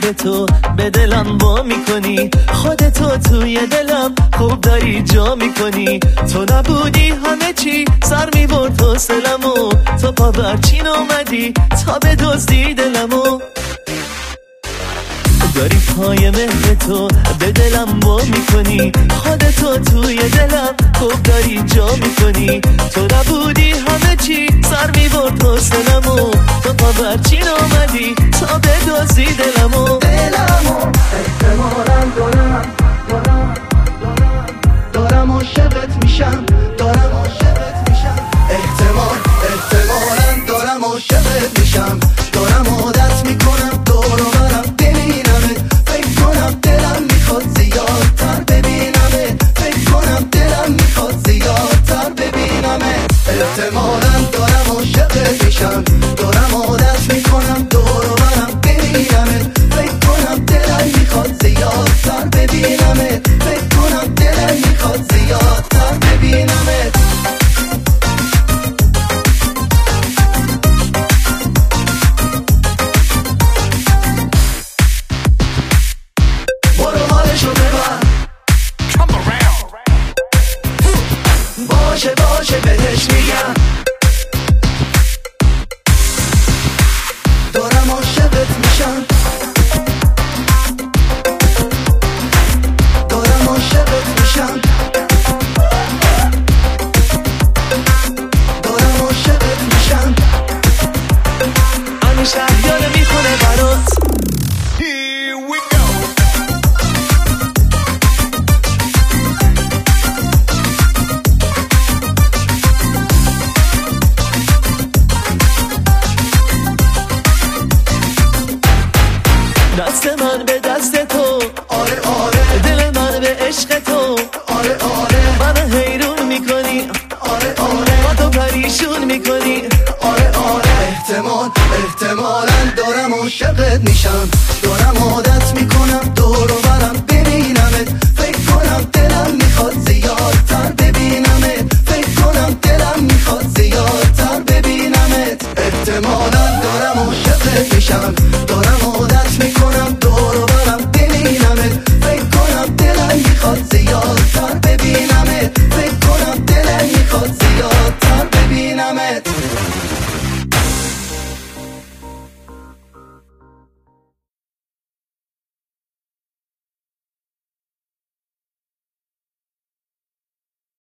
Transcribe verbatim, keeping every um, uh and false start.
مهر تو به دلم وا میکنی، خودتو توی دلم خوب داری جا میکنی. تو نبودی همه چی سر میبرد حوصلمو، تو پا برچین اومدی تا بدزدی دلمو. داری پای مهر تو به دلم وا میکنی، خودتو توی دلم خوب داری جا میکنی. تو نبودی همه چی سر میبرد حوصلمو، تو پا برچین اومدی تا بدزدی دلمو. دلمو احتمالاً دارم دارم دارم دارم عاشقت میشم، دارم عاشقت میشم. احتمال احتمالاً دارم عاشقت میشم، دارم عادت میکنم دور و برم ببینمت. فکر کنم دلم میخواد زیادتر ببینمت، فکر کنم دلم میخواد زیادتر ببینمت. احتمالاً دارم عاشقت میشم، دارم عادت میکنم دور و برم ببینمت. فکر کنم دلم میخواد زیادتر ببینمت، فکر کنم دلم میخواد زیادتر ببینمت. برو حالشو ببر باشه باشه بهش میگم، دارم عاشقت میشم، دارم عاشقت میشم، دارم عاشقت میشم. همین شهریار میخونه برات. دست من به دست تو، آره آره دل من به عشق تو، آره آره منو حیرون میکنی، آره آره با تو پریشون میکنی. آره آره احتمال احتمالاً دارم عاشقت میشم، دارم